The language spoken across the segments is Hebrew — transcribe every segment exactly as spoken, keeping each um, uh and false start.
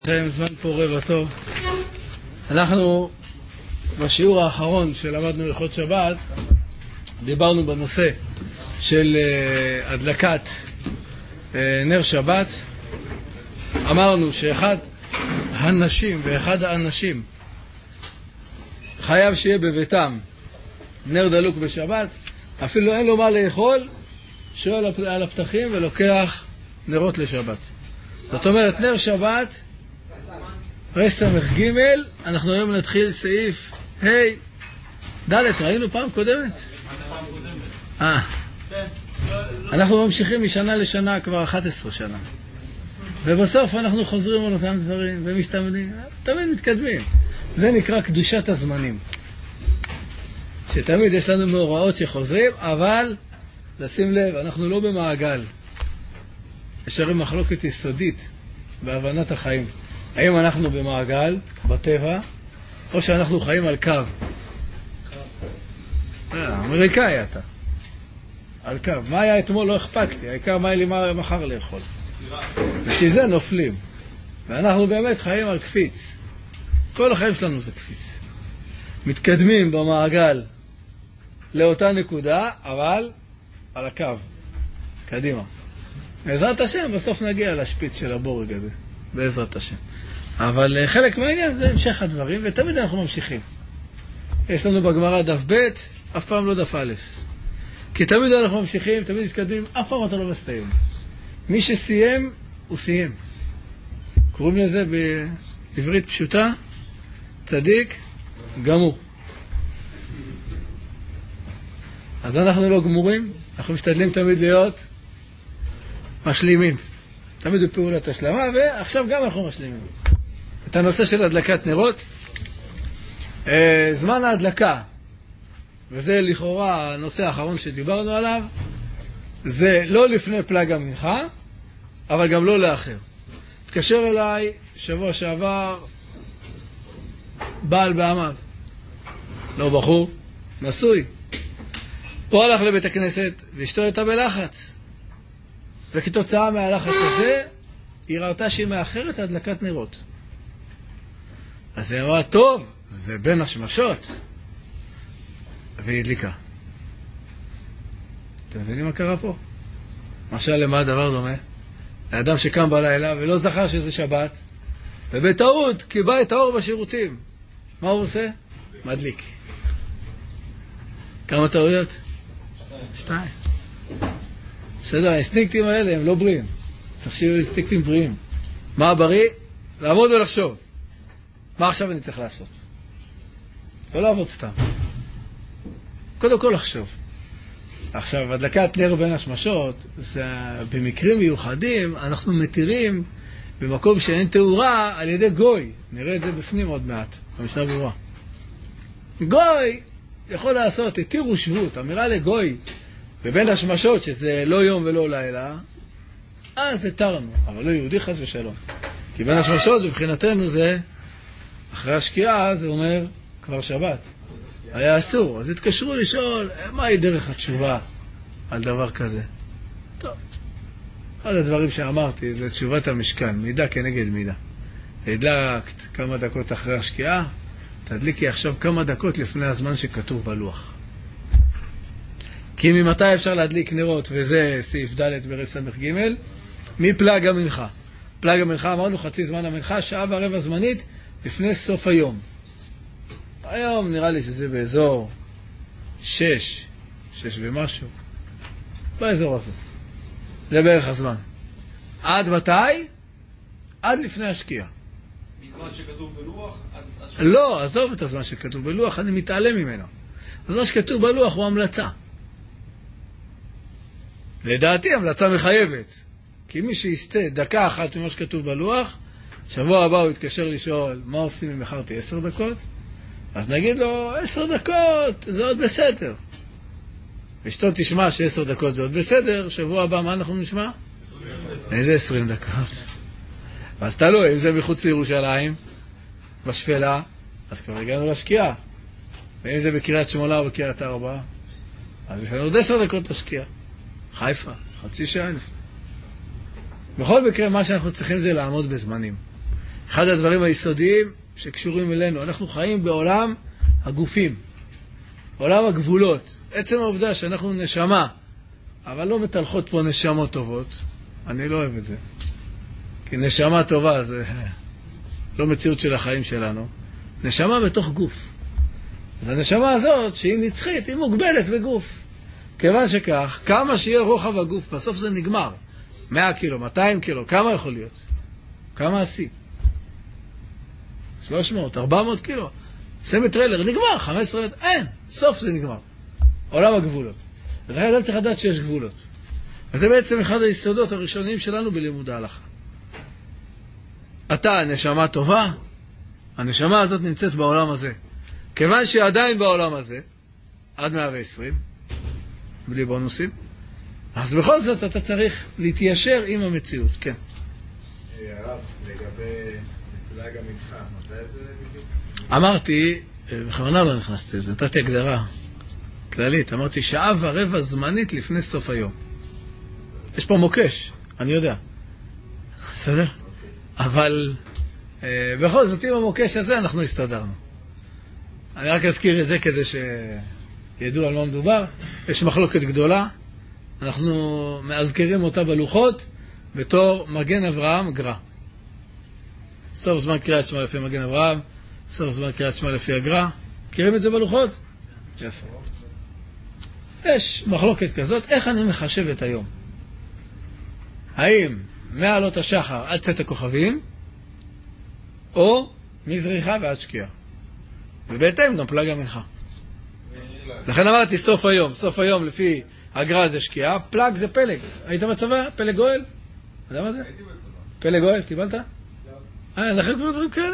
לכם זמן פורה וטוב. אנחנו בשיעור האחרון שלמדנו הלכות שבת דיברנו בנושא של uh, הדלקת uh, נר שבת. אמרנו שאחד הנשים ואחד האנשים חייב שיהיה בביתם נר דלוק בשבת, אפילו אין לו מה לאכול, שואל על הפתחים ולוקח נרות לשבת. זאת אומרת, נר שבת רס"ג, אנחנו היום נתחיל סעיף ה' ד', ראינו פעם קודמת? אה, אנחנו ממשיכים משנה לשנה כבר אחת עשרה שנה, ובסוף אנחנו חוזרים על אותם דברים ומסתמדים, תמיד מתקדמים. זה נקרא קדושת הזמנים, שתמיד יש לנו מאורעות שחוזרים, אבל לשים לב, אנחנו לא במעגל. יש הרי מחלוקת יסודית בהבנת החיים. האם אנחנו במעגל, בטבע, או שאנחנו חיים על קו? אמריקאי אתה. על קו. מה היה אתמול לא אכפת לי, העיקר מה היה לי מחר לאכול. ושזה נופלים. ואנחנו באמת חיים על קפיץ. כל החיים שלנו זה קפיץ. מתקדמים במעגל לאותה נקודה, אבל על הקו. קדימה. בעזרת השם, בסוף נגיע לשפיץ של הבורג הזה. בעזרת השם. אבל חלק מהעניין זה המשך הדברים, ותמיד אנחנו ממשיכים. יש לנו בגמרא דף ב', אף פעם לא דף א'. כי תמיד אנחנו ממשיכים, תמיד מתקדמים, אף פעם אתה לא מסתיים. מי שסיים, הוא סיים. קוראים לזה בעברית פשוטה, צדיק, גמור. אז אנחנו לא גמורים, אנחנו משתדלים תמיד להיות משלימים. תמיד בפעולת השלמה, ועכשיו גם אנחנו משלימים. את הנושא של הדלקת נרות, זמן ההדלקה, וזה לכאורה הנושא האחרון שדיברנו עליו, זה לא לפני פלג המנחה, אבל גם לא לאחר. התקשר אליי שבוע שעבר בעל בעמיו, לא בחור, נשוי. הוא הלך לבית הכנסת ואשתו הייתה בלחץ, וכתוצאה מהלחץ הזה היא ראתה שהיא מאחרת הדלקת נרות. אז היא אמרה, טוב, זה בין השמשות, והיא הדליקה. אתם מבינים מה קרה פה? משל למה הדבר דומה? לאדם שקם בלילה ולא זכר שזה שבת, ובטעות קיבל את האור בשירותים. מה הוא עושה? מדליק. כמה טעויות? שתיים. בסדר, האינסטינקטים האלה הם לא בריאים. צריך שיהיו אינסטינקטים בריאים. מה הבריא? לעמוד ולחשוב. מה עכשיו אני צריך לעשות? לא לעבוד סתם. קודם כל לחשוב. עכשיו, הדלקת נר בין השמשות, זה, במקרים מיוחדים, אנחנו מתירים במקום שאין תאורה על ידי גוי. נראה את זה בפנים עוד מעט, במשנה ברורה. גוי יכול לעשות, התירו שבות, אמירה לגוי, ובין השמשות, שזה לא יום ולא לילה, אז התרנו, אבל לא יהודי חס ושלום. כי בין השמשות, מבחינתנו זה, אחרי השקיעה, זה אומר, כבר שבת. היה אסור, אז התקשרו לשאול, מהי דרך התשובה על דבר כזה? טוב. אחד הדברים שאמרתי, זה תשובת המשכן, מידה כנגד מידה. הדלקת כמה דקות אחרי השקיעה, תדליקי עכשיו כמה דקות לפני הזמן שכתוב בלוח. כי ממתי אפשר להדליק נרות, וזה סעיף ד' ברס"ג, מפלג המנחה. פלג המנחה, אמרנו חצי זמן המנחה, שעה ורבע זמנית לפני סוף היום. היום נראה לי שזה באזור שש, שש ומשהו, באזור הזה. זה בערך הזמן. עד מתי? עד לפני השקיעה. בזמן שכתוב בלוח? לא, עזוב את הזמן שכתוב בלוח, אני מתעלם ממנו. הזמן שכתוב בלוח הוא המלצה. לדעתי המלצה מחייבת. כי מי שיסתה דקה אחת ממה שכתוב בלוח, שבוע הבא הוא יתקשר לשאול מה עושים אם אחרתי עשר דקות, אז נגיד לו עשר דקות זה עוד בסדר. ושתו תשמע שעשר דקות זה עוד בסדר, שבוע הבא מה אנחנו נשמע? איזה עשרים דקות. אז תלוי, אם זה מחוץ לירושלים, בשפלה, אז כבר הגענו לשקיעה. ואם זה בקריית שמונה או בקריית ארבע, אז יש לנו עוד עשר דקות לשקיעה. חיפה, חצי שעה לפני. בכל מקרה, מה שאנחנו צריכים זה לעמוד בזמנים. אחד הדברים היסודיים שקשורים אלינו. אנחנו חיים בעולם הגופים, עולם הגבולות. עצם העובדה שאנחנו נשמה, אבל לא מתהלכות פה נשמות טובות, אני לא אוהב את זה. כי נשמה טובה זה לא מציאות של החיים שלנו. נשמה בתוך גוף. אז הנשמה הזאת, שהיא נצחית, היא מוגבלת בגוף. כיוון שכך, כמה שיהיה רוחב הגוף, בסוף זה נגמר. מאה קילו, מאתיים קילו, כמה יכול להיות? כמה עשי? שלוש מאות, ארבע מאות קילו. סמי טריילר, נגמר, חמש עשרה, אין, סוף זה נגמר. עולם הגבולות. אז אני צריך לדעת שיש גבולות. אז זה בעצם אחד היסודות הראשוניים שלנו בלימוד ההלכה. אתה נשמה טובה, הנשמה הזאת נמצאת בעולם הזה. כיוון שעדיין בעולם הזה, עד מאה ועשרים, בלי בונוסים, אז בכל זאת אתה צריך להתיישר עם המציאות, כן. הרב, לגבי פלאג המנחה, מתי זה בדיוק? אמרתי, בכוונה לא נכנסתי לזה, נתתי הגדרה כללית, אמרתי שעה ורבע זמנית לפני סוף היום. יש פה מוקש, אני יודע. בסדר? אבל אה, בכל זאת, עם המוקש הזה אנחנו הסתדרנו. אני רק אזכיר את זה כדי שידעו על מה מדובר. יש מחלוקת גדולה, אנחנו מאזכרים אותה בלוחות בתור מגן אברהם גר"א. סוף זמן קריאת שמע לפי מגן אברהם, סוף זמן קריאת שמע לפי הגר"א. מכירים את זה בלוחות? יפה. יש מחלוקת כזאת, איך אני מחשב את היום? האם מעלות השחר עד צאת הכוכבים, או מזריחה ועד שקיעה? ובהתאם גם פלאג המנחה. לכן אמרתי סוף היום, סוף היום לפי הגר"א זה שקיעה, פלאג זה פלג. היית בצבא? פלג גואל? אתה יודע מה זה? הייתי בצבא. פלג גואל, קיבלת? אה, אין לכם כבר דברים כאלה?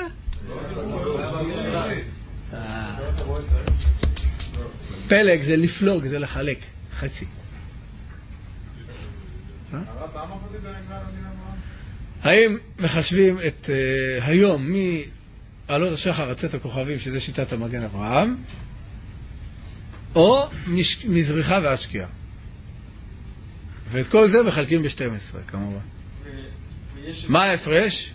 פלג זה לפלוג, זה לחלק, חצי. האם מחשבים את היום מעלות השחר עד צאת הכוכבים, שזה שיטת המגן אברהם, או מזריחה ועד שקיעה? ואת כל זה מחלקים ב-שתים עשרה, כמובן. מה ההפרש?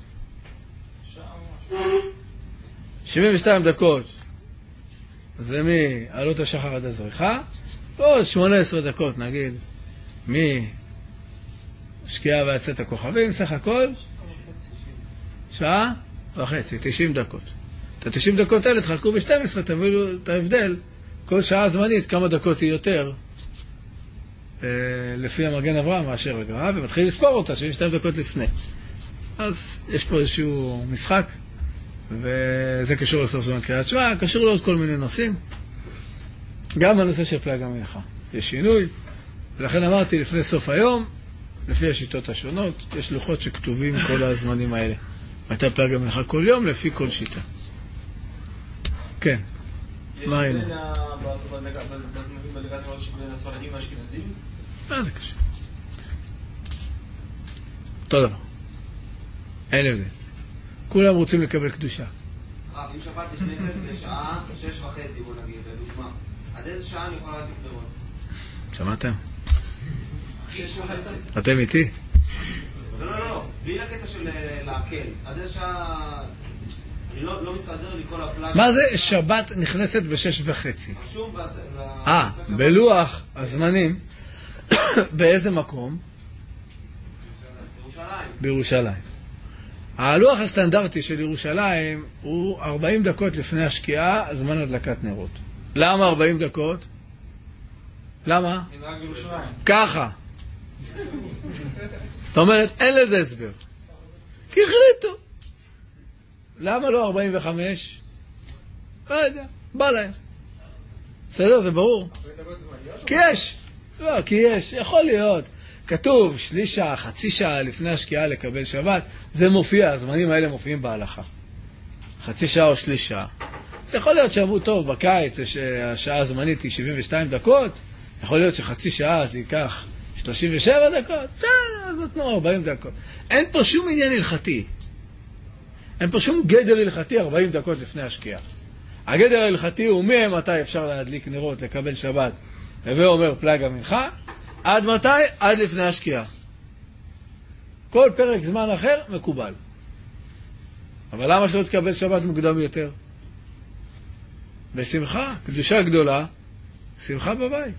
שבעים ושתיים דקות זה מעלות השחר עד הזריחה, או שמונה עשרה דקות נגיד משקיעה ועד צאת הכוכבים, סך הכל שעה וחצי, תשעים דקות. את ה-תשעים דקות האלה תחלקו ב-שתים עשרה, תביאו את ההבדל, כל שעה זמנית כמה דקות היא יותר אה, לפי המגן אברהם מאשר הגר"א, ומתחיל לספור אותה שבעים ושתיים דקות לפני. אז יש פה איזשהו משחק, וזה קשור לסוף זמן קריאת שמע, קשור לעוד כל מיני נושאים. גם הנושא של פלאג המנחה יש שינוי, ולכן אמרתי לפני סוף היום, לפי השיטות השונות, יש לוחות שכתובים כל הזמנים האלה. מתי פלאג המנחה כל יום, לפי כל שיטה. כן. מה היינו? יש בזמנים בלגת נראות שבין הספרדים והאשכנזים? מה זה קשה? אותו דבר. אין הבדל. כולם רוצים לקבל קדושה. רב, אם שבת נכנסת בשעה שש וחצי, בוא נגיד, לדוגמה, עד איזה שעה אני יכולה להדליק נרות? שמעתם? שש וחצי. אתם איתי? לא, לא, לא, בלי לקטע של להקל. עד איזה שעה... אני לא מסתדר לי כל הפלאג... מה זה שבת נכנסת בשש וחצי? רשום... אה, בלוח הזמנים, באיזה מקום? בירושלים. בירושלים. הלוח הסטנדרטי של ירושלים הוא ארבעים דקות לפני השקיעה, זמן הדלקת נרות. למה ארבעים דקות? למה? מנהג בירושלים. ככה. זאת אומרת, אין לזה הסבר. כי החליטו. למה לא ארבעים וחמש? לא יודע, בא להם. בסדר, זה ברור. כי יש. לא, כי יש, יכול להיות. כתוב שליש שעה, חצי שעה לפני השקיעה לקבל שבת, זה מופיע, הזמנים האלה מופיעים בהלכה. חצי שעה או שליש שעה. זה יכול להיות שאמרו, טוב, בקיץ השעה הזמנית היא שבעים ושתיים דקות, יכול להיות שחצי שעה זה ייקח שלושים ושבע דקות, אז נתנו ארבעים דקות. אין פה שום עניין הלכתי. אין פה שום גדר הלכתי ארבעים דקות לפני השקיעה. הגדר ההלכתי הוא מתי אפשר להדליק נרות, לקבל שבת, הווה אומר פלאג המנחה, עד מתי? עד לפני השקיעה. כל פרק זמן אחר מקובל. אבל למה שלא תקבל שבת מוקדם יותר? בשמחה, קדושה גדולה, שמחה בבית.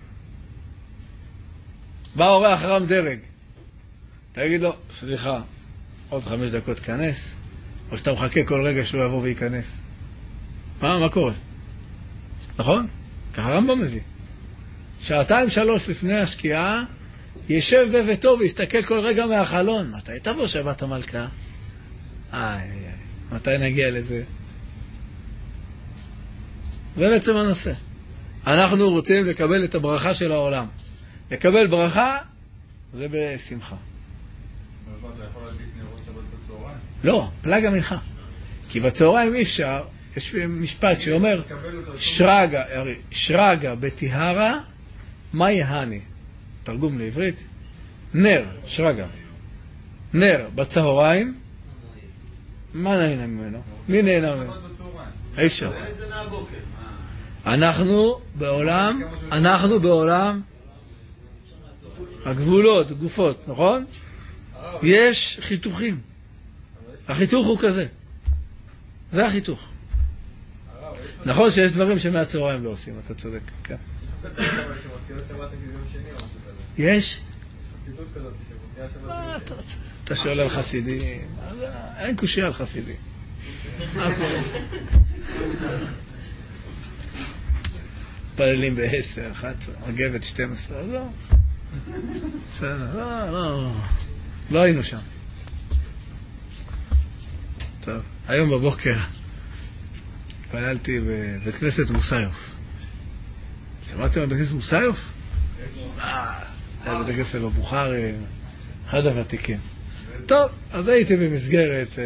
בא אורח רם דרג, תגיד לו, סליחה, עוד חמש דקות כנס, או שאתה מחכה כל רגע שהוא יבוא וייכנס. מה, מה קורה? נכון? ככה רמב"ם מביא. שעתיים שלוש לפני השקיעה, ישב בביתו ויסתכל כל רגע מהחלון. מתי תבוא שבת המלכה? איי, איי, מתי נגיע לזה? זה בעצם הנושא. אנחנו רוצים לקבל את הברכה של העולם. לקבל ברכה, זה בשמחה. אבל אתה יכול להדליק נרות שבת בצהריים? לא, פלג המנחה. כי בצהריים אי אפשר, יש משפט שאומר, שרגא, שרגא בטיהרה, מה יהני? תרגום לעברית, נר, שרגא. נר בצהריים, מה נהנה ממנו? מי נהנה ממנו? אי אפשר. אנחנו בעולם, אנחנו בעולם, הגבולות, גופות, נכון? יש חיתוכים. החיתוך הוא כזה. זה החיתוך. נכון שיש דברים שמהצהריים לא עושים, אתה צודק, כן. יש? אתה שואל על חסידים, אין קושיה על חסידים. פללים בעשר, אחת עשרה, מגבת שתים עשרה, לא. בסדר, לא, לא. לא היינו שם. טוב, היום בבוקר פללתי בבית כנסת מוסיוף. שמעתם על בית כנסת מוסיוף? אה, היה בית כנסת בבוכרי, אחד הוותיקים. טוב, אז הייתי במסגרת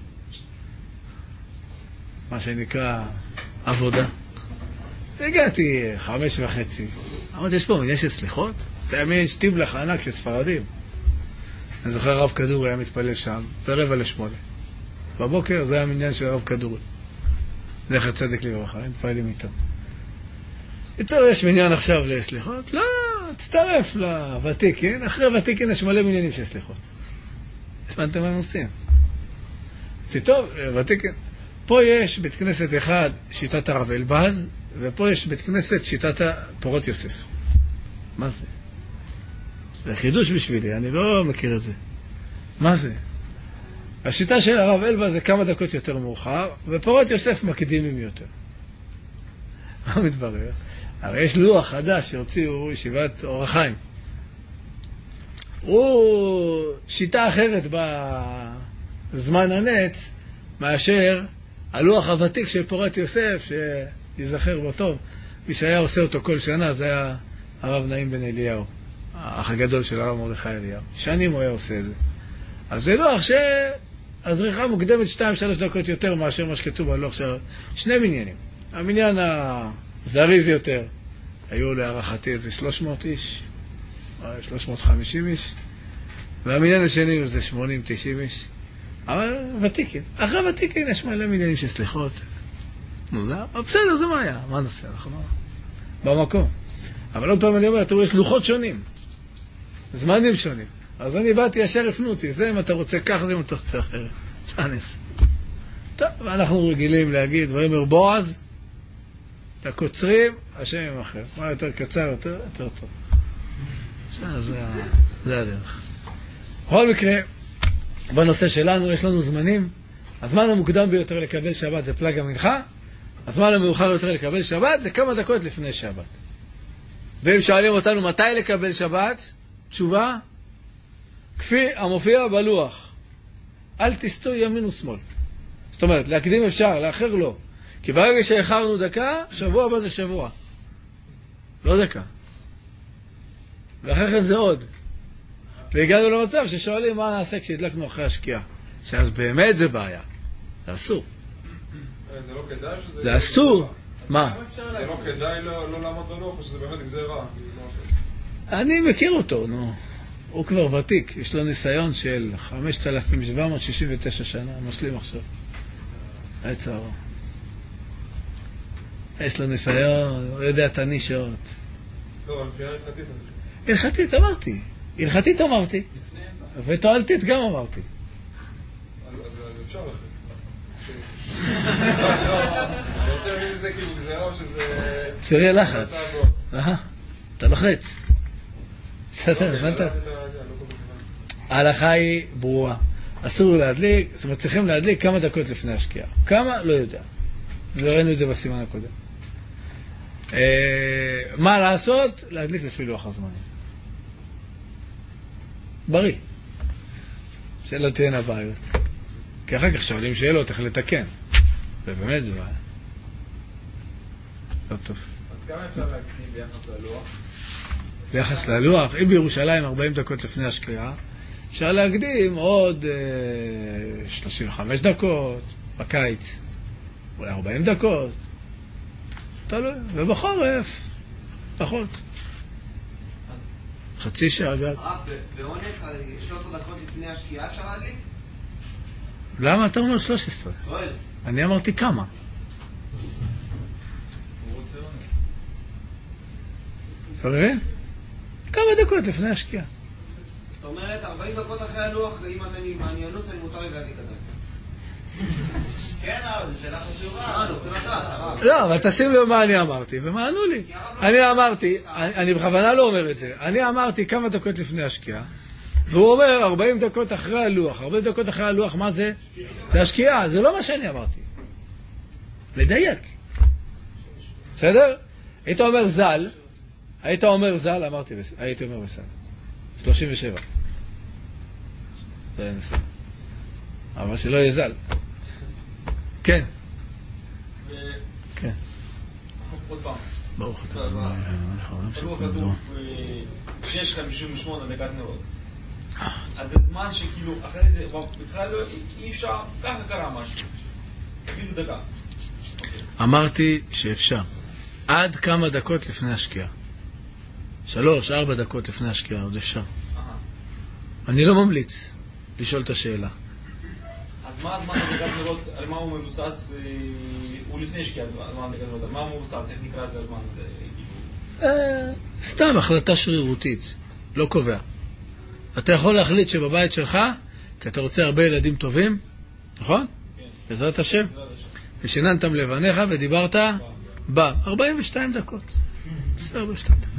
מה שנקרא עבודה. הגעתי חמש וחצי. אמרתי, יש פה מניין של סליחות? זה היה מין שטיבלח ענק של ספרדים. אני זוכר הרב כדורי היה מתפלל שם, ברבע לשמונה. בבוקר זה היה מניין של הרב כדורי. זכר צדק לברכה, הם מתפעלים איתו. איתו יש מניין עכשיו לסליחות? לא, תצטרף לוותיקין. אחרי ותיקין יש מלא מניינים של סליחות. הבנתם מה הם עושים? טוב, ותיקין. פה יש בית כנסת אחד, שיטת הרב אלבז, ופה יש בית כנסת שיטת פורות יוסף. מה זה? זה חידוש בשבילי, אני לא מכיר את זה. מה זה? השיטה של הרב אלבז זה כמה דקות יותר מאוחר, ופורות יוסף מקדימים יותר. מה מתברר? הרי יש לוח חדש שהוציאו ישיבת אור החיים. הוא שיטה אחרת בזמן הנץ, מאשר הלוח הוותיק של פורת יוסף, שיזכר בו טוב. מי שהיה עושה אותו כל שנה, זה היה הרב נעים בן אליהו, האח הגדול של הרב מרדכי אליהו. שנים הוא היה עושה את זה. אז זה לוח שהזריחה מוקדמת שתיים שלוש דקות יותר מאשר מה שכתוב בלוח של שני מניינים. המניין הזריז יותר, היו להערכתי איזה שלוש מאות איש, שלוש מאות וחמישים איש, והמניין השני זה שמונים תשעים איש. אבל ותיקין. אחרי ותיקין יש מלא מניינים של סליחות. מוזר. אבל בסדר, זה מה היה. מה נעשה? אנחנו במקום. אבל עוד פעם אני אומר, תראו, יש לוחות שונים. זמנים שונים. אז אני באתי ישר הפנו אותי. זה אם אתה רוצה כך, זה אם אתה רוצה אחרת. צ'אנס. טוב, ואנחנו רגילים להגיד, ואומר בועז, לקוצרים, השם עם אחר. מה יותר קצר, יותר, יותר טוב. זה, זה, זה הדרך. בכל מקרה, בנושא שלנו יש לנו זמנים. הזמן המוקדם ביותר לקבל שבת זה פלג המנחה. הזמן המאוחר יותר לקבל שבת זה כמה דקות לפני שבת. ואם שואלים אותנו מתי לקבל שבת, תשובה, כפי המופיע בלוח. אל תסתו ימין ושמאל. זאת אומרת, להקדים אפשר, לאחר לא. כי ברגע שאחרנו דקה, שבוע הבא זה שבוע. לא דקה. ואחרי כן זה עוד. והגענו למצב ששואלים מה נעשה כשהדלקנו אחרי השקיעה. שאז באמת זה בעיה. זה אסור. זה לא כדאי שזה... זה אסור. מה? זה לא כדאי לא לעמוד בלוח, או שזה באמת גזירה? אני מכיר אותו, נו. הוא כבר ותיק. יש לו ניסיון של חמשת אלפים שבע מאות שישים ותשע שנה. משלים עכשיו. עצר. יש לו ניסיון, הוא יודע את הנישות. לא, אבל מבחינה הלכתית. הלכתית אמרתי. הלכתית אמרתי. ותועלתית גם אמרתי. אז אפשר לכם. אני רוצה להבין אם זה כאילו גזירה או שזה... צירי לחץ. אתה לוחץ. בסדר, הבנת? ההלכה היא ברורה. אסור להדליק, זאת אומרת, צריכים להדליק כמה דקות לפני השקיעה. כמה? לא יודע. ראינו את זה בסימן הקודם. מה לעשות? להדליק לפי לוח הזמנים. בריא. שלא תהיינה בעיות. כי אחר כך שואלים שאלות, איך לתקן. ובאמת זה בעיה. לא טוב. אז כמה אפשר להקדים ביחס ללוח? ביחס ללוח, אם בירושלים ארבעים דקות לפני השקיעה, אפשר להקדים עוד אה, שלושים וחמש דקות, בקיץ, אולי ארבעים דקות, תלוי, ובחורף, פחות. חצי שעה גג. רק באונס, שלוש עשרה דקות לפני השקיעה אפשר להדליק? למה אתה אומר שלוש עשרה? שואל. אני אמרתי כמה. אתה מבין? כמה דקות לפני השקיעה. זאת אומרת, ארבעים דקות אחרי הלוח, אם אני אנוס, אני מוצא רגע להדליק עדיין. כן, אבל זו שאלה חשובה. אה, אני רוצה לדעת. לא, אבל תשים לב מה אני אמרתי, ומה ענו לי. אני אמרתי, אני בכוונה לא אומר את זה, אני אמרתי כמה דקות לפני השקיעה, והוא אומר ארבעים דקות אחרי הלוח. ארבעים דקות אחרי הלוח, מה זה? זה השקיעה, זה לא מה שאני אמרתי. לדייק. בסדר? היית אומר זל, היית אומר זל, אמרתי, הייתי אומר בסדר. שלושים ושבע. זה בסדר. אבל שלא יהיה זל. כן. כן. עוד פעם. ברוך אתה. ברוך כתוב שיש חמישים ושמונה דקת נרות. אז זה זמן שכאילו, אחרי זה, בכלל אי אפשר, ככה קרה משהו. אפילו דקה. אמרתי שאפשר. עד כמה דקות לפני השקיעה. שלוש, ארבע דקות לפני השקיעה, עוד אפשר. אני לא ממליץ לשאול את השאלה. אז מה הזמן הדקת נרות, על מה הוא מבוסס, הוא לפני השקיעה, הזמן הדקת נרות, על מה הוא מבוסס, איך נקרא זה הזמן הזה? סתם החלטה שרירותית, לא קובע. אתה יכול להחליט שבבית שלך, כי אתה רוצה הרבה ילדים טובים, נכון? בעזרת השם. ושיננתם לבניך ודיברת בה, ארבעים ושתיים דקות. עשר ארבעים ושתיים דקות.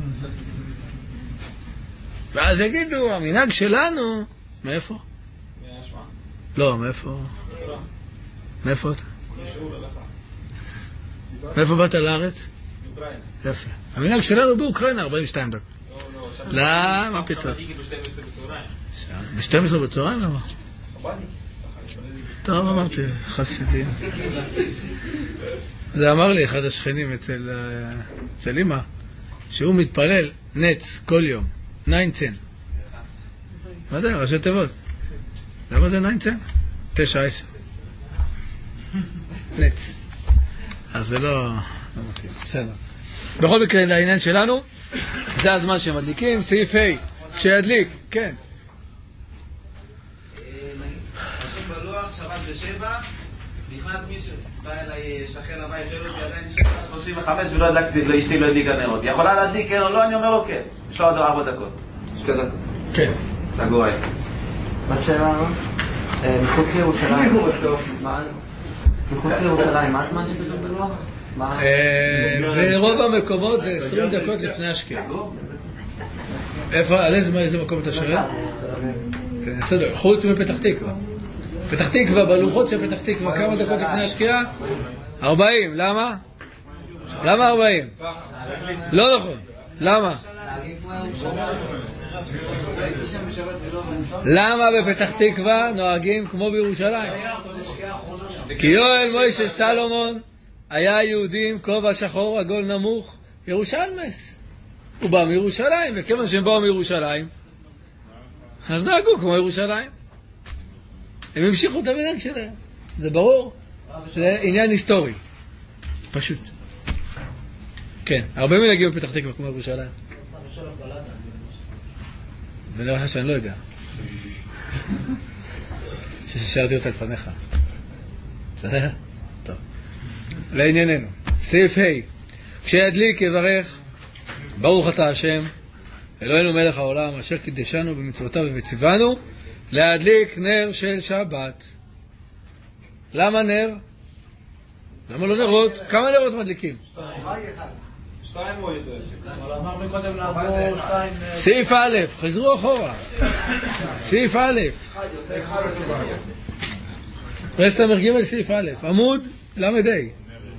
ואז יגידו, המנהג שלנו, מאיפה? מהשמע. לא, מאיפה? מאיפה אתה? שיעור הלכה. מאיפה באת לארץ? מאוקראינה. יפה. המנהג שלנו באוקראינה, ארבעים ושתיים דקות. לא, מה פתאום? ב-שתים עשרה בצהריים? למה? טוב, אמרתי, חסידים. זה אמר לי אחד השכנים אצל אמא, שהוא מתפלל נץ כל יום, ניינצן. מה זה? ראשי תיבות. למה זה ניינצן? תשע עשר. נץ. אז זה לא... בסדר. בכל מקרה, לעניין שלנו, זה הזמן שמדליקים, סעיף ה' כשידליק, כן. רשום בלוח, שבת בשבע, נכנס מישהו, בא אליי שכן הבית, שואל אותי עדיין שבע, שלושים וחמש, ולא הדלקתי, לאשתי לא הדליקה נרות. יכולה להדליק כן או לא? אני אומר לו כן. יש לו עוד ארבע דקות. שתי דקות. כן. סגור היי. בת שבע, מחוץ לירושלים. מחוץ לירושלים, מה הזמן שכתוב בלוח? ברוב המקומות זה עשרים דקות לפני השקיעה. איפה, על איזה מקום אתה שואל? כן, בסדר, חוץ מפתח תקווה. פתח תקווה, בלוחות של פתח תקווה, כמה דקות לפני השקיעה? ארבעים, למה? למה ארבעים? לא נכון, למה? למה בפתח תקווה נוהגים כמו בירושלים? כי יואל מוישה סלומון היה יהודים, כובע שחור, עגול נמוך, ירושלמס. הוא בא מירושלים, וכיוון שהם באו מירושלים, אז נהגו כמו ירושלים. הם המשיכו את המנהג שלהם. זה ברור. זה עניין היסטורי. פשוט. כן, הרבה מנהגים בפתח תקווה כמו ירושלים. ואני אומר לך שאני לא יודע. ששארתי אותה לפניך. בסדר? טוב. לענייננו. סעיף ה' כשידליק יברך ברוך אתה השם אלוהינו מלך העולם אשר קידשנו במצוותיו וציוונו להדליק נר של שבת. למה נר? למה לא נרות? כמה נרות מדליקים? שתיים או יותר. אבל אמרנו קודם לעבור שתיים... סעיף א', חזרו אחורה. סעיף א'. רס"ג ג' סעיף א', עמוד למדי.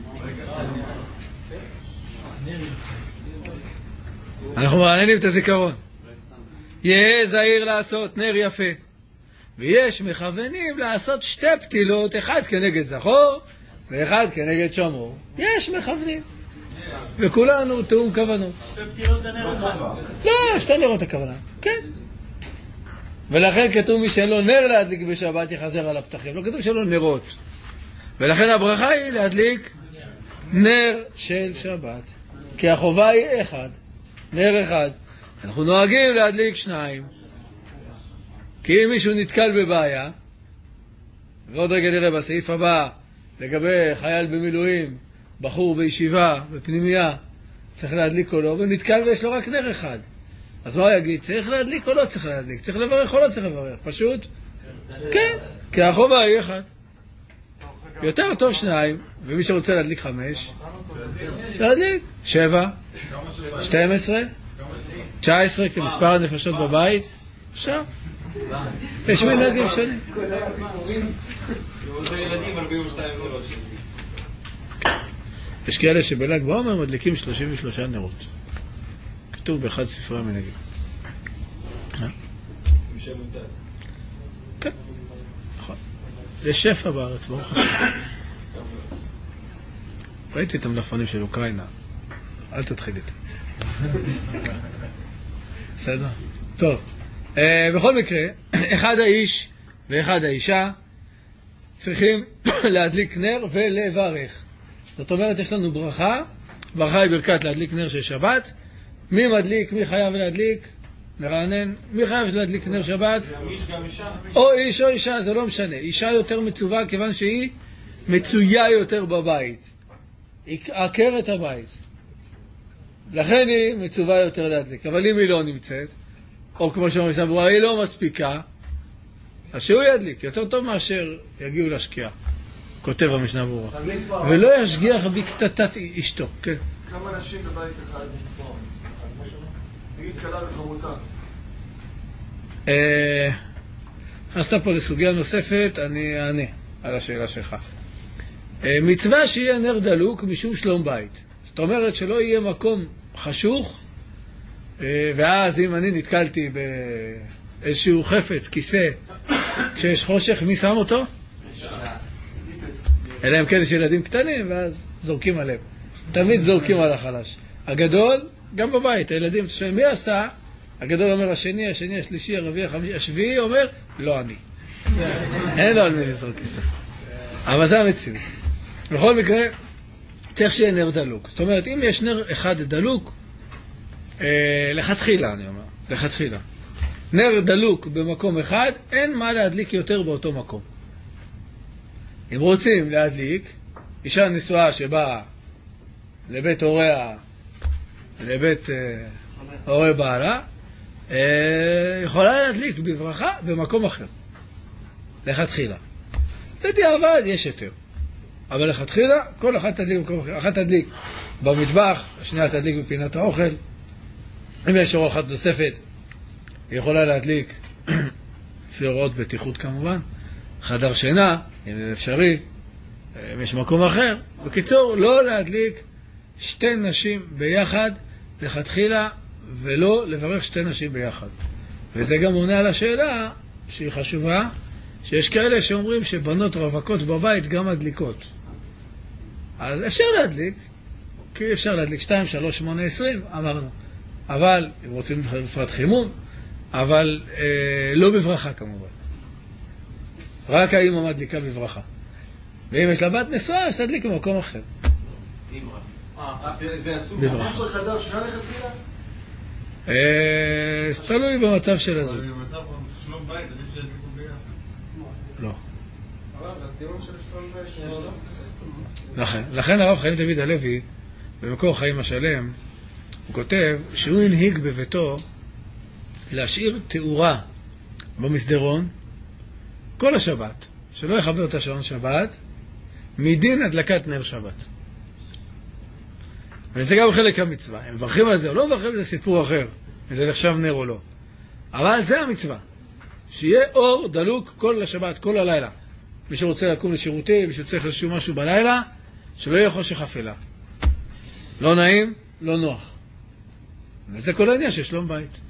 אנחנו מעניינים את הזיכרון. יהיה זהיר לעשות נר יפה, ויש מכוונים לעשות שתי פתילות, אחד כנגד זכור ואחד כנגד שמור. יש מכוונים, וכולנו תאום כוונות. שתי פתילות לנר אחד. לא, שתי נרות הכוונה, כן. ולכן כתוב מי שאין לו נר להדליק בשבת יחזר על הפתחים, לא כתוב שאין לו נרות. ולכן הברכה היא להדליק נר של שבת, כי החובה היא אחד, נר אחד. אנחנו נוהגים להדליק שניים, כי אם מישהו נתקל בבעיה, ועוד רגע נראה בסעיף הבא לגבי חייל במילואים, בחור בישיבה, בפנימייה, צריך להדליק או לא, ונתקל ויש לו רק נר אחד, אז מה הוא יגיד? צריך להדליק או לא צריך להדליק? צריך לברך או לא צריך לברך? פשוט? כן, כי החובה היא אחד. יותר טוב שניים, ומי שרוצה להדליק חמש, להדליק שבע, שתים עשרה, תשע עשרה, כמספר הנפשות בבית, אפשר. יש מנהגים שונים. זה ילדים ארבעים ושתיים נרות. יש כאלה שבל"ג בעומר מדליקים שלושים ושלושה נרות. כתוב באחד ספרי המנהגים. כן, נכון. יש שפע בארץ, ברוך השם. ראיתי את המלפונים של אוקראינה. אל תתחיל איתי. בסדר? טוב. בכל מקרה, אחד האיש ואחד האישה צריכים להדליק נר ולברך. זאת אומרת, יש לנו ברכה. ברכה היא ברכת להדליק נר של שבת. מי מדליק? מי חייב להדליק? מרענן. מי חייב להדליק נר שבת? או איש או אישה, זה לא משנה. אישה יותר מצווה כיוון שהיא מצויה יותר בבית. היא עקרת את הבית. לכן היא מצווה יותר להדליק. אבל אם היא לא נמצאת, או כמו שאומרים סבורה, היא לא מספיקה, אז שהוא ידליק. יותר טוב מאשר יגיעו להשקיע. כותב המשנה ברורה. ולא ישגיח בקטטת אשתו. כן. כמה אנשים בבית אחד? נגיד קלה וחמותה. נכנסת פה לסוגיה נוספת, אני אענה על השאלה שלך. מצווה שיהיה נר דלוק משום שלום בית. זאת אומרת שלא יהיה מקום חשוך, ואז אם אני נתקלתי באיזשהו חפץ, כיסא, כשיש חושך, מי שם אותו? אלא אם כן יש ילדים קטנים, ואז זורקים עליהם. תמיד זורקים על החלש. הגדול, גם בבית, הילדים, מי עשה? הגדול אומר השני, השני, השלישי, הרביעי, החמישי, השביעי אומר, לא אני. אין לו על מי לזרוק יותר. אבל זה המציאות. בכל מקרה, צריך שיהיה נר דלוק. זאת אומרת, אם יש נר אחד דלוק, אה, לכתחילה, אני אומר, לכתחילה. נר דלוק במקום אחד, אין מה להדליק יותר באותו מקום. אם רוצים להדליק, אישה נשואה שבאה לבית הוריה, לבית אה, הורי בעלה, אה, יכולה להדליק בברכה במקום אחר. לכתחילה. בדיעבד יש יותר. אבל לכתחילה, כל אחת תדליק במקום אחר. אחת תדליק במטבח, השנייה תדליק בפינת האוכל. אם יש אורחת נוספת, היא יכולה להדליק, לפי הוראות בטיחות כמובן, חדר שינה, אם זה אפשרי, אם יש מקום אחר. בקיצור, לא להדליק שתי נשים ביחד, לכתחילה, ולא לברך שתי נשים ביחד. וזה גם עונה על השאלה, שהיא חשובה, שיש כאלה שאומרים שבנות רווקות בבית גם מדליקות. אז אפשר להדליק, כי אפשר להדליק שתיים, שלוש, שמונה, עשרים, אמרנו. אבל, אם רוצים בפרט חימום, אבל אה, לא בברכה כמובן. רק האמא מדליקה בברכה. ואם יש לה בת נשואה, אז תדליק במקום אחר. זה הסוג. בברכה. איפה חדר שנה לכתחילה? אה, זה תלוי במצב של הזוג. אבל במצב שלום בית, אז יש להדליקו ביחד. לא. אבל הטיעון של שלום בית... לכן, לכן הרב חיים דוד הלוי, במקור חיים השלם, הוא כותב שהוא הנהיג בביתו להשאיר תאורה במסדרון כל השבת, שלא יכבה אותה שעון שבת, מדין הדלקת נר שבת. וזה גם חלק המצווה. הם מברכים על זה או לא מברכים, זה סיפור אחר. וזה נחשב נר או לא. אבל זה המצווה. שיהיה אור דלוק כל השבת, כל הלילה. מי שרוצה לקום לשירותים, מי שצריך לשום משהו בלילה, שלא יהיה חושך אפלה. לא נעים, לא נוח. וזה כל העניין של שלום בית.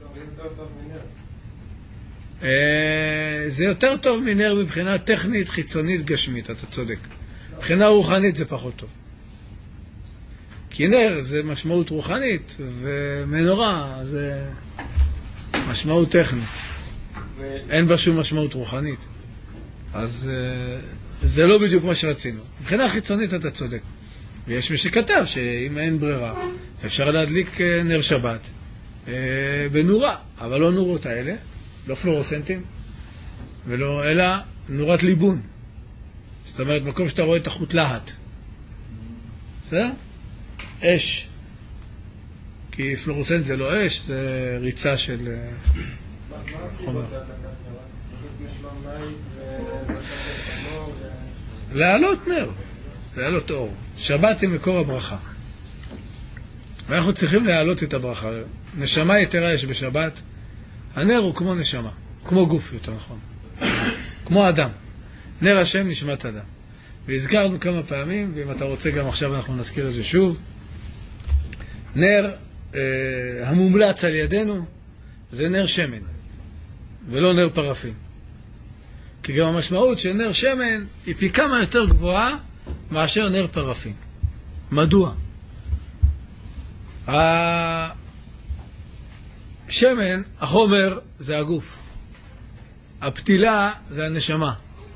זה יותר טוב מנר מבחינה טכנית, חיצונית, גשמית, אתה צודק. מבחינה רוחנית זה פחות טוב. כי נר זה משמעות רוחנית, ומנורה זה משמעות טכנית. אין בה שום משמעות רוחנית. אז זה לא בדיוק מה שרצינו. מבחינה חיצונית אתה צודק. ויש מי שכתב שאם אין ברירה, אפשר להדליק נר שבת בנורה, אבל לא נורות האלה, לא פלורוסנטים, ולא, אלא נורת ליבון. זאת אומרת, מקום שאתה רואה את החוט להט. בסדר? אש. כי פלורוסנט זה לא אש, זה ריצה של חומר. להעלות נר, להעלות אור. שבת היא מקור הברכה. ואנחנו צריכים להעלות את הברכה. נשמה יתרה יש בשבת. הנר הוא כמו נשמה, כמו גוף יותר נכון. כמו אדם. נר השם נשמת אדם. והזכרנו כמה פעמים, ואם אתה רוצה גם עכשיו אנחנו נזכיר את זה שוב. נר אה, המומלץ על ידינו זה נר שמן, ולא נר פרפין. כי גם המשמעות של נר שמן היא פי כמה יותר גבוהה מאשר נר פרפין. מדוע? השמן, החומר, זה הגוף. הפתילה זה הנשמה.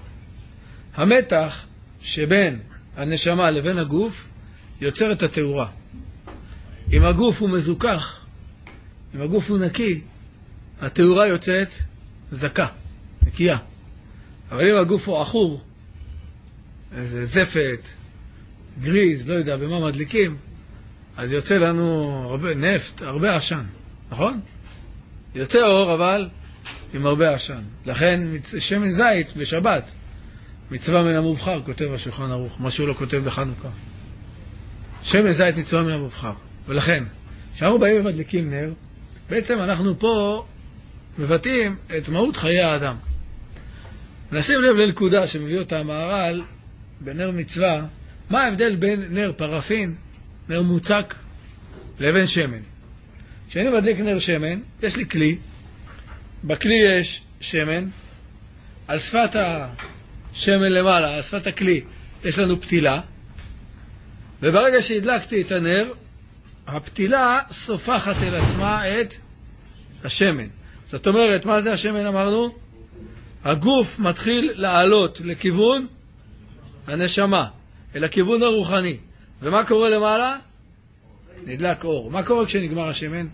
המתח שבין הנשמה לבין הגוף יוצר את התאורה. אם הגוף הוא מזוכח, אם הגוף הוא נקי, התאורה יוצאת זכה, נקייה. אבל אם הגוף הוא אחור, איזה זפת, גריז, לא יודע במה מדליקים, אז יוצא לנו הרבה נפט, הרבה עשן, נכון? יוצא אור אבל עם הרבה עשן. לכן שמן זית בשבת, מצווה מן המובחר, כותב השולחן ערוך, מה שהוא לא כותב בחנוכה. שמן זית מצווה מן המובחר. ולכן, כשאנחנו באים ומדליקים נר, בעצם אנחנו פה מבטאים את מהות חיי האדם. נשים לב לנקודה שמביא אותה המהר"ל בנר מצווה, מה ההבדל בין נר פרפין, נר מוצק, לבין שמן. כשאני מדליק נר שמן, יש לי כלי, בכלי יש שמן, על שפת השמן למעלה, על שפת הכלי, יש לנו פתילה, וברגע שהדלקתי את הנר, הפתילה סופחת אל עצמה את השמן. זאת אומרת, מה זה השמן אמרנו? הגוף מתחיל לעלות לכיוון הנשמה, אל הכיוון הרוחני. ומה קורה למעלה? נדלק אור. מה קורה כשנגמר השמן?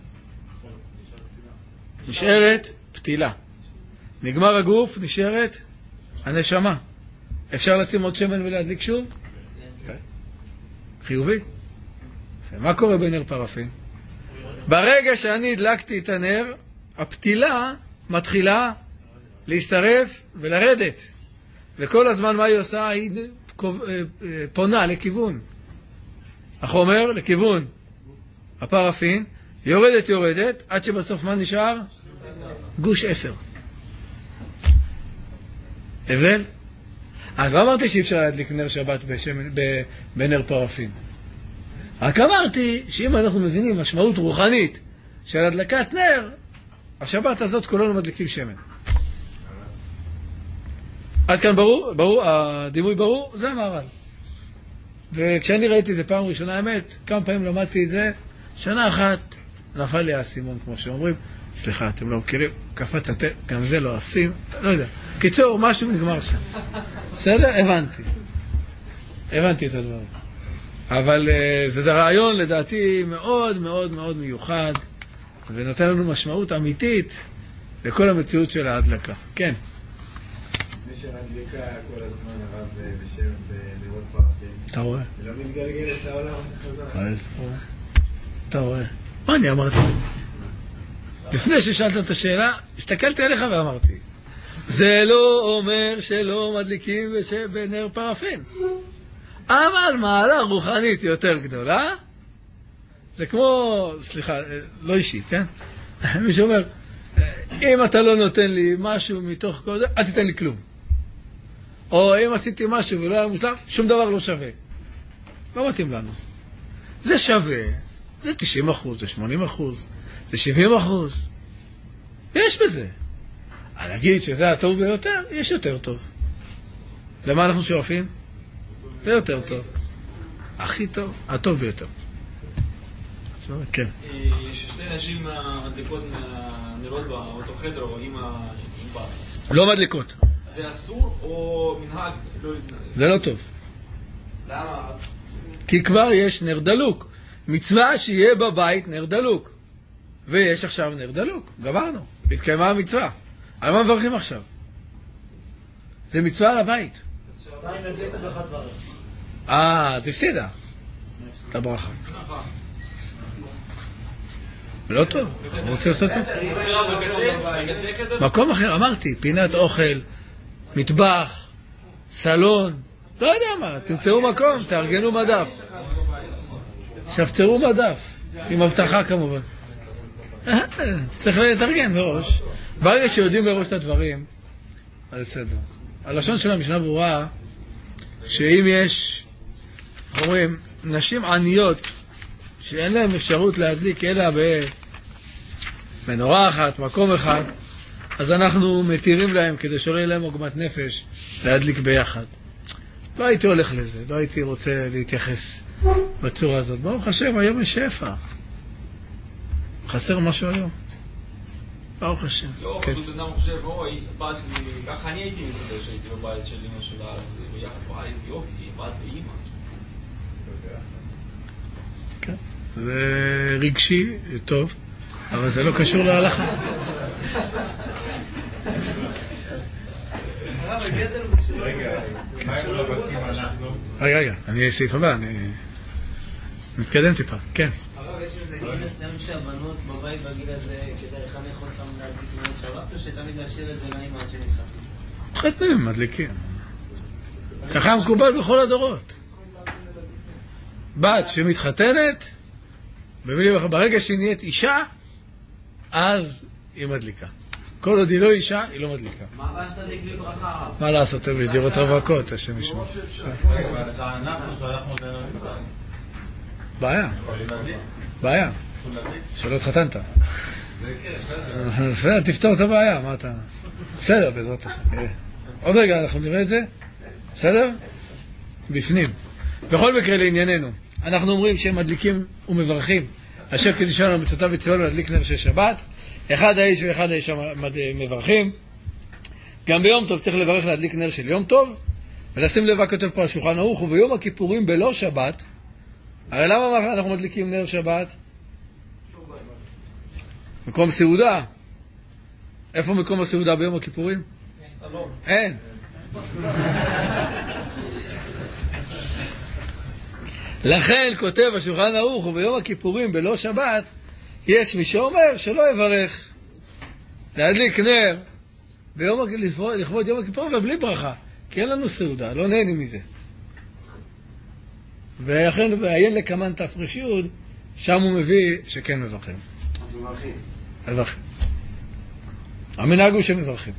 נשארת פתילה. נגמר הגוף, נשארת הנשמה. אפשר לשים עוד שמן ולהדליק שוב? חיובי. מה קורה בנר פרפין? ברגע שאני הדלקתי את הנר, הפתילה מתחילה להישרף ולרדת. וכל הזמן מה היא עושה? היא פונה לכיוון החומר, לכיוון הפרפין, יורדת יורדת, עד שבסוף מה נשאר? גוש אפר. הבדל? אז לא אמרתי שאי אפשר להדליק נר שבת בשמן, בנר פרפין. רק אמרתי שאם אנחנו מבינים משמעות רוחנית של הדלקת נר, השבת הזאת כולנו מדליקים שמן. עד כאן ברור? ברור? הדימוי ברור? זה המהר"ל. וכשאני ראיתי את זה פעם ראשונה, האמת, כמה פעמים למדתי את זה, שנה אחת נפל לי האסימון, כמו שאומרים. סליחה, אתם לא מכירים, קפץ אתם, גם זה לא אסים, לא יודע. קיצור, משהו נגמר שם. בסדר? הבנתי. הבנתי את הדברים. אבל uh, זה רעיון לדעתי מאוד מאוד מאוד מיוחד, ונותן לנו משמעות אמיתית לכל המציאות של ההדלקה. כן. מי שמדליקה כל הזמן הרב בשם בלראות פרפין. אתה רואה? ולא מתגלגלת לעולם חזרה. אתה רואה? מה אני אמרתי? לפני ששאלת את השאלה, הסתכלתי עליך ואמרתי, זה לא אומר שלא מדליקים בנר פרפין. אבל מעלה רוחנית יותר גדולה, זה כמו, סליחה, לא אישי, כן? מי שאומר, אם אתה לא נותן לי משהו מתוך כל זה, אל תיתן לי כלום. או אם עשיתי משהו ולא היה מושלם, שום דבר לא שווה. לא מתאים לנו. זה שווה, זה תשעים אחוז, זה שמונים אחוז, זה שבעים אחוז. יש בזה. אני אגיד שזה הטוב ביותר, יש יותר טוב. למה אנחנו שואפים? זה יותר טוב. הכי טוב, הטוב ביותר. כן. ששתי נשים מדליקות נרות באותו חדר או עם בת. לא מדליקות. זה אסור או מנהג? זה לא טוב. למה? כי כבר יש נר דלוק. מצווה שיהיה בבית נר דלוק. ויש עכשיו נר דלוק. גמרנו. התקיימה המצווה. על מה מברכים עכשיו? זה מצווה לבית. שתיים הדליקת ואחת דברים. אה, זה הפסידה. את הברכה. לא טוב, הוא רוצה לעשות את זה. מקום אחר, אמרתי, פינת אוכל, מטבח, סלון, לא יודע מה, תמצאו מקום, תארגנו מדף. שפצרו מדף, עם הבטחה כמובן. צריך להתארגן מראש. ברגע שיודעים מראש את הדברים, אז בסדר. הלשון של המשנה ברורה, שאם יש, אומרים, נשים עניות, שאין להם אפשרות להדליק אלא במנורה אחת, מקום אחד, אז אנחנו מתירים להם, כדי שלא יהיה להם עוגמת נפש, להדליק ביחד. לא הייתי הולך לזה, לא הייתי רוצה להתייחס בצורה הזאת. ברוך השם, היום יש שפע. חסר משהו היום. ברוך השם. לא, פשוט אדם חושב, אוי, בת לי, ככה אני הייתי מסתדר שהייתי בבית של אמא שלה, אז ביחד פה, איזה יופי, בת ואמא. כן, זה רגשי, טוב, אבל זה לא קשור להלכה. רגע, מה אם לא בקים אנחנו? רגע, רגע, אני סעיף הבא, אני מתקדם טיפה, כן. הרב, יש איזה גיל מסוים שהבנות בבית בגיל הזה כדי לחנך אותם להדליק נרות שבת, או שתמיד להשאיר את זה לאמא עד שנתחתן? מתחתנים, מדליקים. ככה מקובל בכל הדורות. בת שמתחתנת, ברגע שהיא נהיית אישה, אז היא מדליקה. כל עוד היא לא אישה, היא לא מדליקה. מה הבא שתדליק לי ברכה? מה לעשות, הם דירות רווקות, השם ישמע. אנחנו שאנחנו נתנו נתנו. בעיה, בעיה. שלא התחתנת. בסדר, תפתור את הבעיה, מה אתה... בסדר, בעזרת השם. עוד רגע, אנחנו נראה את זה. בסדר? בפנים. בכל מקרה לענייננו, אנחנו אומרים שהם מדליקים ומברכים. אשר קידשנו לנו מצוותיו וציוונו להדליק נר של שבת. אחד האיש ואחד האישה מברכים. גם ביום טוב צריך לברך להדליק נר של יום טוב. ולשים לב, כותב פה השולחן ערוך, וביום הכיפורים בלא שבת. הרי למה אנחנו מדליקים נר שבת? מקום סעודה. איפה מקום הסעודה ביום הכיפורים? אין. לכן כותב השולחן ערוך, וביום הכיפורים בלא שבת, יש מי שאומר שלא יברך להדליק נר ביום, לכבוד יום הכיפורים ובלי ברכה, כי אין לנו סעודה, לא נהנים מזה. ואכן, ועיין לקמן תפרש יוד, שם הוא מביא שכן מברכים. אז מברכים. מברכים. המנהג הוא שמברכים.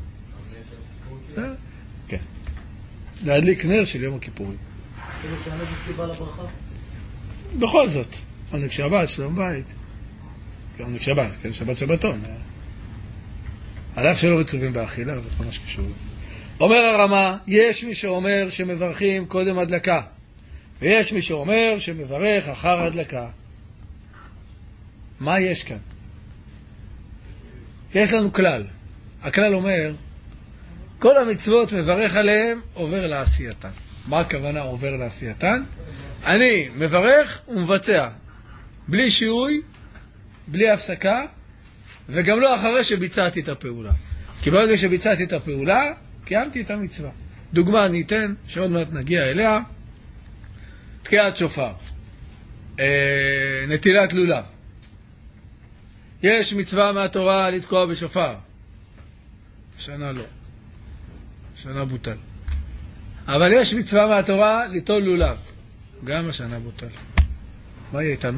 כן. להדליק נר של יום הכיפורים. כאילו שאין איזה סיבה לברכה? בכל זאת, עונג שבת, שלום בית. עונג שבת, כן, שבת שבתון. על אף שלא מצווים באכילה, זה כל מה שקשור. אומר הרמה, יש מי שאומר שמברכים קודם הדלקה, ויש מי שאומר שמברך אחר הדלקה. מה יש כאן? יש לנו כלל. הכלל אומר, כל המצוות מברך עליהם עובר לעשייתן. מה הכוונה עובר לעשייתן? אני מברך ומבצע, בלי שיעוי, בלי הפסקה, וגם לא אחרי שביצעתי את הפעולה. כי ברגע שביצעתי את הפעולה, קיימתי את המצווה. דוגמה אני אתן, שעוד מעט נגיע אליה, תקיעת שופר, אה, נטילת לולב. יש מצווה מהתורה לתקוע בשופר. שנה לא. שנה בוטל. אבל יש מצווה מהתורה ליטול לולב. גם השנה בוטל. מה יהיה איתנו?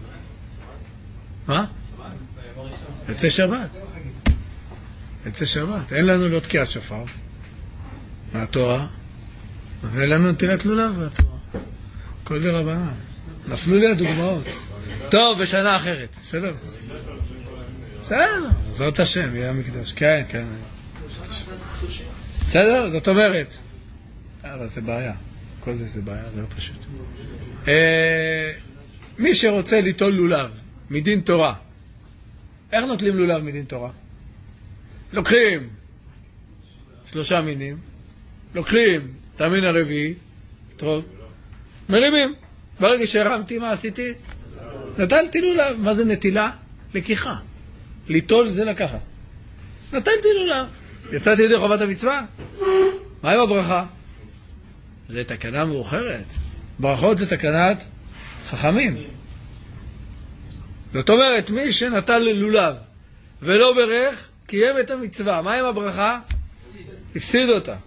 מה? יוצא שבת. יוצא שבת. אין לנו לא תקיעת שופר מהתורה, ואין לנו נטילת לולב מהתורה. כל די רבנן. נפלו לי הדוגמאות. טוב, בשנה אחרת. בסדר? בסדר. זאת השם, יהיה המקדש. כן, כן. בסדר? זאת אומרת. אבל זה בעיה. כל זה זה בעיה, זה לא פשוט. מי שרוצה ליטול לולב מדין תורה, איך נוטלים לולב מדין תורה? לוקחים שלושה מינים, לוקחים את המין הרביעי, טוב, מרימים. ברגע שהרמתי, מה עשיתי? נטלתי לולב. מה זה נטילה? לקיחה. ליטול זה לקחת. נטלתי לולב. יצאתי ידי חובת המצווה. מה עם הברכה? זה תקנה מאוחרת. ברכות זה תקנת חכמים. זאת אומרת, מי שנטל ללולב ולא ברך, קיים את המצווה. מה עם הברכה? הפסיד אותה.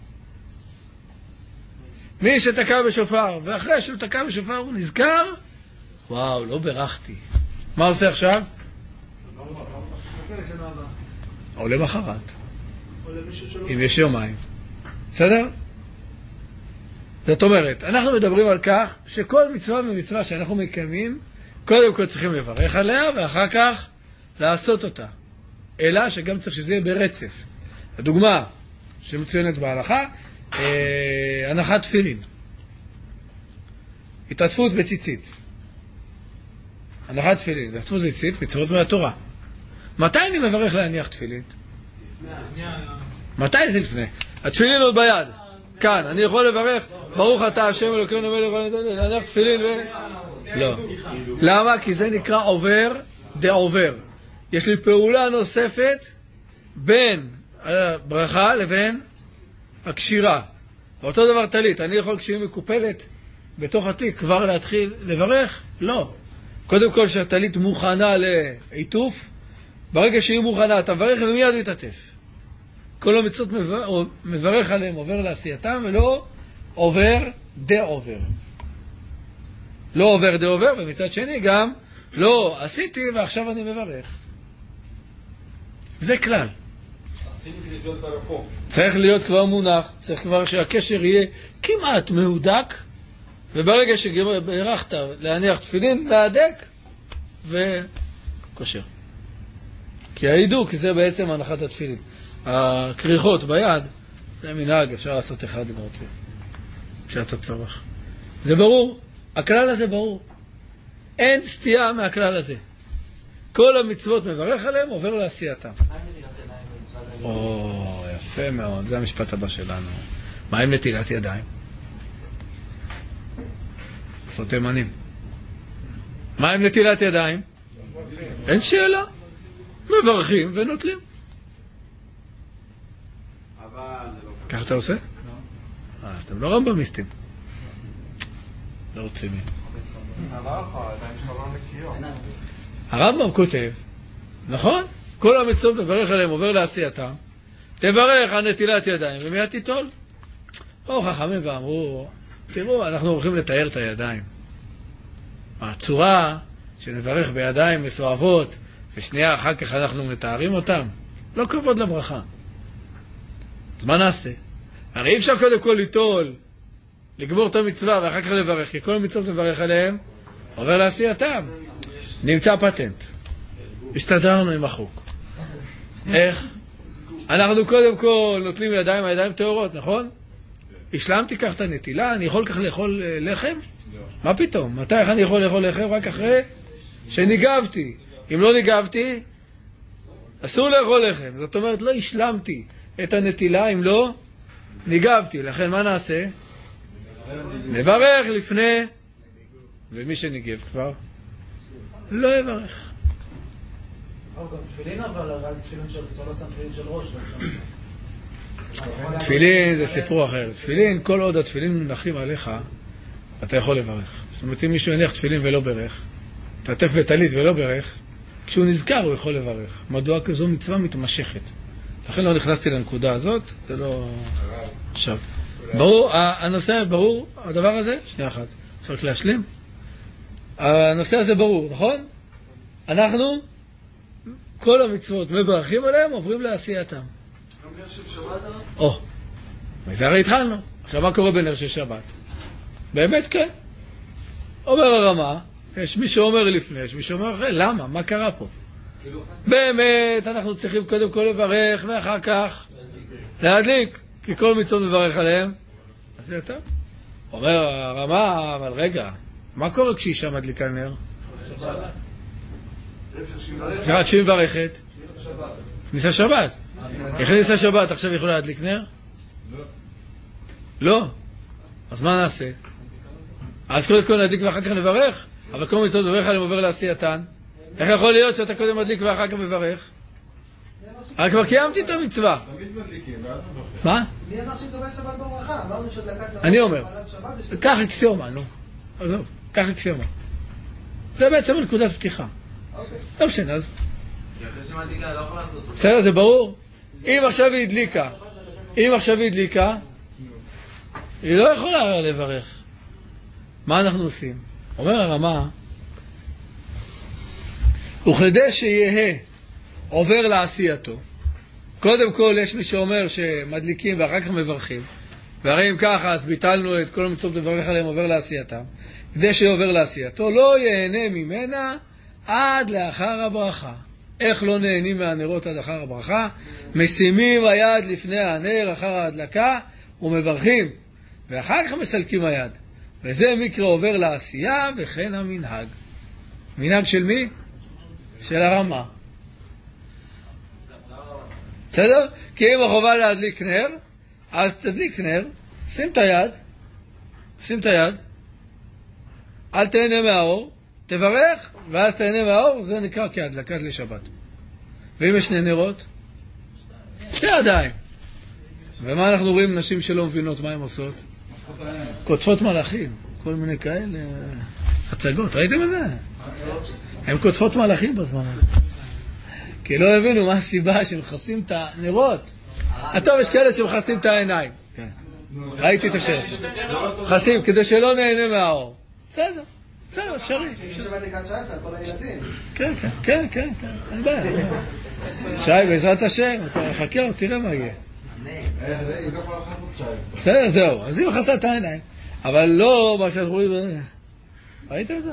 מי שתקע בשופר, ואחרי שהוא תקע בשופר הוא נזכר, וואו, לא ברכתי. מה עושה עכשיו? או למחרת. אם יש יומיים. בסדר? זאת אומרת, אנחנו מדברים על כך שכל מצווה ומצווה שאנחנו מקיימים, קודם כל צריכים לברך עליה, ואחר כך לעשות אותה. אלא שגם צריך שזה יהיה ברצף. הדוגמה שמצוינת בהלכה, אה, הנחת תפילין. התעטפות בציצית. הנחת תפילין, התעטפות בציצית, מצוות מהתורה. מתי אני מברך להניח תפילין? מתי זה לפני? התפילין עוד ביד. כאן, אני יכול לברך, ברוך אתה השם אלוקינו מלך, להניח תפילין ו... לא. למה? כי זה נקרא עובר דעובר. יש לי פעולה נוספת בין הברכה לבין הקשירה. אותו דבר תלית, אני יכול כשהיא מקופלת בתוך התיק כבר להתחיל לברך? לא. קודם כל שהתלית מוכנה לעיטוף, ברגע שהיא מוכנה אתה מברך ומיד מתעטף. כל המצוות מברך עליהם עובר לעשייתם ולא עובר דעובר. לא עובר דעובר, ומצד שני גם לא עשיתי ועכשיו אני מברך. זה כלל. צריך להיות כבר מונח, צריך כבר שהקשר יהיה כמעט מהודק, וברגע שברכת להניח תפילין, להדק וקושר. כי ההידוק זה בעצם הנחת התפילין. הקריחות ביד זה מנהג, אפשר לעשות אחד אם רוצים כשאתה צורך. זה ברור, הכלל הזה ברור, אין סטייה מהכלל הזה. כל המצוות מברך עליהם עובר לעשייתם. או, יפה מאוד, זה המשפט הבא שלנו. מה עם נטילת ידיים? איפה תימנים? מה עם נטילת ידיים? אין שאלה, מברכים ונוטלים. כך אתה עושה? אה, אז אתם לא רמב"מיסטים. לא רוצים מי. הרמב"ם כותב, נכון? כל המצוות מברך עליהם עובר לעשייתם, תברך על נטילת ידיים ומיד תיטול. או חכמים ואמרו, תראו, אנחנו הולכים לתאר את הידיים. הצורה שנברך בידיים מסועבות ושנייה אחר כך אנחנו מתארים אותם, לא כבוד לברכה. אז מה נעשה? הרי אי אפשר קודם כל ליטול, לגמור את המצווה ואחר כך לברך, כי כל המצוות מברך עליהם עובר לעשייתם. נמצא פטנט. הסתדרנו עם החוק. איך? אנחנו קודם כל נוטלים ידיים, הידיים טהורות, נכון? השלמתי כך את הנטילה, אני יכול כך לאכול לחם? מה פתאום? מתי אני יכול לאכול לחם? רק אחרי שניגבתי. אם לא ניגבתי, אסור לאכול לחם. זאת אומרת, לא השלמתי את הנטילה אם לא ניגבתי. לכן מה נעשה? נברך לפני, ומי שניגב כבר לא יברך. תפילין אבל רק תפילין של, אתה לא שם תפילין של ראש. תפילין זה סיפור אחר. תפילין, כל עוד התפילין מונחים עליך, אתה יכול לברך. זאת אומרת, אם מישהו יניח תפילין ולא ברך, תעטף בטלית ולא ברך, כשהוא נזכר הוא יכול לברך. מדוע? כזו מצווה מתמשכת. לכן לא נכנסתי לנקודה הזאת, זה לא... עכשיו, ברור, הנושא ברור, הדבר הזה? שנייה אחת. צריך להשלים. הנושא הזה ברור, נכון? אנחנו, כל המצוות מברכים עליהם, עוברים לעשייתם. גם נר של שבת הרב? או, וזה הרי התחלנו. עכשיו מה קורה בנר של שבת? באמת כן. אומר הרמה, יש מי שאומר לפני, יש מי שאומר אחרי, למה? מה קרה פה? באמת אנחנו צריכים קודם כל לברך ואחר כך להדליק, כי כל מצוות מברך עליהם. אז זה יותר. אומר הרמה, אבל רגע, מה קורה כשאישה מדליקה נר? רק שהיא מברכת. ניסה שבת. איך ניסה שבת? עכשיו יכולה להדליק נר? לא. לא? אז מה נעשה? אז קודם כל נדליק ואחר כך נברך, אבל כל מצוות מברך עליהם עובר לעשייתן. איך יכול להיות שאתה קודם מדליק ואחר כך מברך? אבל כבר קיימתי את המצווה. תמיד מדליקים, ואז מברכים. מה? מי אמר שתקבל שבת בברכה? אמרנו שדלקת נרות. אני אומר. שבת זה שבת. קח אקסיומה, נו. עזוב, קח אקסיומה. זה בעצם נקודת פתיחה. לא משנה, אז... כי אחרי שמדליקה, לא יכול לעשות אותו. בסדר, זה ברור. אם עכשיו היא הדליקה, אם עכשיו היא הדליקה, היא לא יכולה לברך. מה אנחנו עושים? אומר הרמה, וכדי שיהיה עובר לעשייתו, קודם כל יש מי שאומר שמדליקים ואחר כך מברכים, והרי אם ככה אז ביטלנו את כל המצוות לברך עליהם עובר לעשייתם. כדי שעובר לעשייתו לא ייהנה ממנה עד לאחר הברכה. איך לא נהנים מהנרות עד אחר הברכה? משימים היד לפני הנר אחר ההדלקה ומברכים, ואחר כך מסלקים היד. וזה מקרה עובר לעשייה, וכן המנהג. מנהג של מי? של הרמה. בסדר? כי אם החובה להדליק נר, אז תדליק נר, שים את היד, שים את היד, אל תהנה מהאור, תברך, ואז תהנה מהאור, זה נקרא כהדלקת לשבת. ואם יש שני נרות? שתי ידיים. ומה אנחנו רואים נשים שלא מבינות מה הן עושות? קוטפות מלאכים, כל מיני כאלה הצגות, ראיתם את זה? הן קוטפות מלאכים בזמן הזה. כי לא הבינו מה הסיבה שמכסים את הנרות. הטוב, יש כאלה שמכסים את העיניים. ראיתי את השאלה שלו. מכסים, כדי שלא נהנה מהאור. בסדר, בסדר, אפשרי. אם שבת לקראת תשע עשרה, כל הילדים. כן, כן, כן, כן, כן, אין בעיה. שי, בעזרת השם, אתה חכה לו, תראה מה יהיה. היא לא יכולה לחסות תשע עשרה. בסדר, זהו, אז היא מכסה את העיניים. אבל לא מה שאנחנו רואים... ראיתם את זה?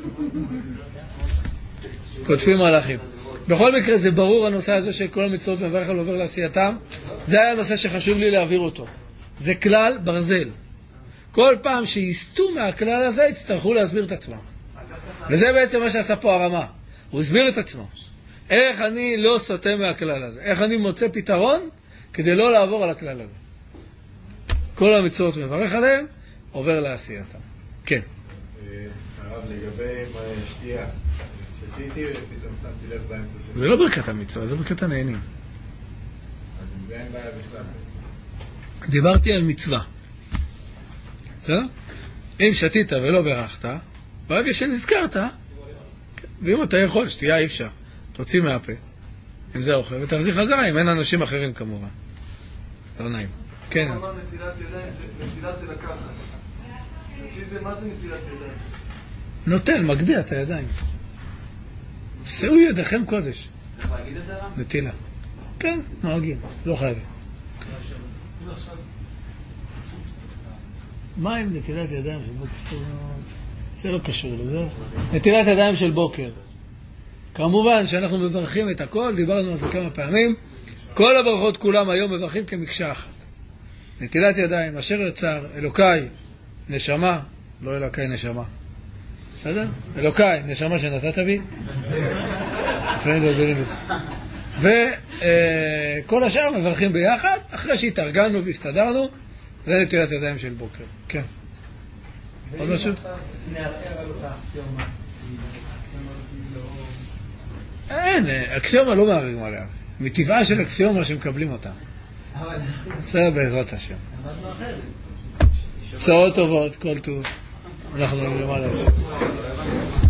כותפים מלאכים. בכל מקרה זה ברור הנושא הזה שכל המצוות מברך על עובר לעשייתם. זה היה הנושא שחשוב לי להעביר אותו. זה כלל ברזל. כל פעם שיסתו מהכלל הזה יצטרכו להסביר את עצמם. וזה בעצם מה שעשה פה הרמה. הוא הסביר את עצמו. איך אני לא סוטה מהכלל הזה? איך אני מוצא פתרון כדי לא לעבור על הכלל הזה? כל המצוות מברך עליהם, עובר לעשייתם. כן. הרב, לגבי שתייה. שתיתי ופתאום שמתי לב באמצע של... זה לא ברכת המצווה, זה ברכת הנהנים. אז עם זה אין בעיה בכלל. דיברתי על מצווה. בסדר? אם שתית ולא ברכת, ברגע שנזכרת, ואם אתה יכול, שתייה אי אפשר. תוציא מהפה, אם זה אוכל, ותחזיר חזרה, אם אין אנשים אחרים כמובן. לא נעים. כן. הוא אמר נטילת ידיים, נטילת זה לקחת. לפי זה, מה זה נטילת ידיים? נוטל, מגביע את הידיים. שאו ידיכם קודש. צריך להגיד את זה רב? נטילה. כן, נוהגים, לא חייבים. מה עם נטילת ידיים של בוקר? זה לא קשור לזה. נטילת ידיים של בוקר. כמובן שאנחנו מברכים את הכל, דיברנו על זה כמה פעמים. כל הברכות כולם היום מברכים כמקשה אחת. נטילת ידיים, אשר יצר, אלוקיי, נשמה, לא אלוקיי נשמה. בסדר? אלוקיי, נשמה שנתת בי. לפעמים גדולים בזה. וכל השאר מברכים ביחד, אחרי שהתארגנו והסתדרנו, זה נטילת ידיים של בוקר. כן. עוד משהו? נערער על אותה אקסיומה. אין, אקסיומה לא מערערים עליה. מטבעה של אקסיומה שמקבלים אותה. זה בעזרת השם. בשורות טובות, כל טוב. אנחנו למעלה.